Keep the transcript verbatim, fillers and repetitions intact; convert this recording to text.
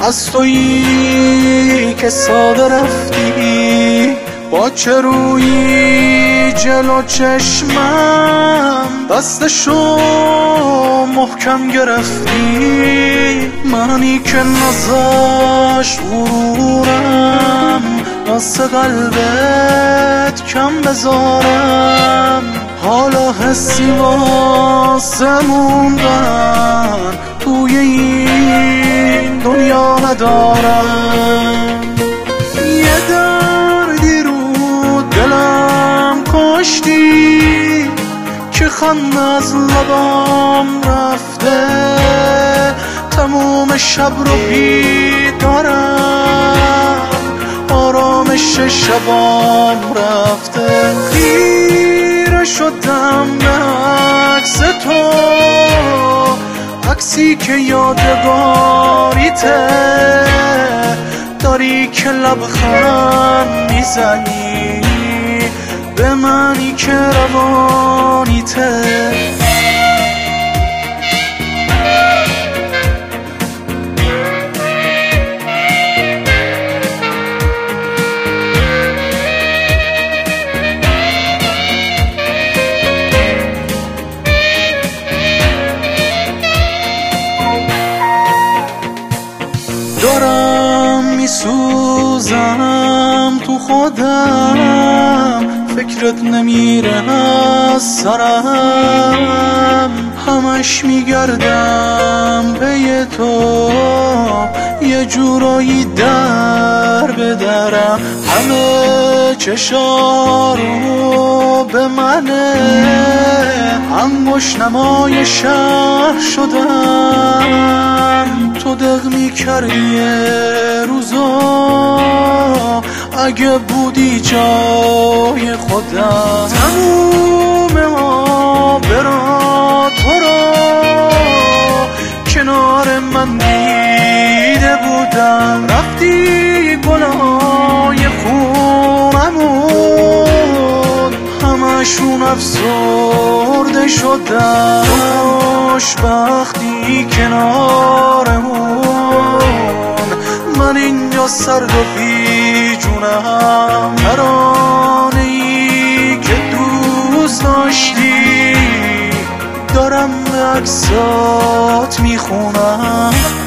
از تویی که ساده رفتی، با چه روی جلو چشمم دستشو محکم گرفتی. منی که نازش غرورم واسه قلبت کم بذارم، حالا حسی واسه موندن توی این دنیا ندارم. یه دردی رو دلم کشتی که خنده از لبام رفته، تموم شب رو بیدارم، آرامش شبام رفته. خیره شدم به عکس تو، عکسی که یادگاریته، داری که لبخند میزنی به منی که روانیته. دارم میسوزم تو خودم، فکرت نمیره از سرم، همش میگردم به تو، یه جورایی در بدرم. همه چشارو به منه، انگشت نمای شهر شدم. تو دق میکردی یه روزا اگه بودی جای خودم، تموم ما برا تو را کنار من دیده بودم. رفتی گلای خونمون همشون افسرده شدن، خوشبختی کنارمون، من اینجا سرد و بی جونم. ترانه ای که دوست داشتی دارم به عکسات میخونم.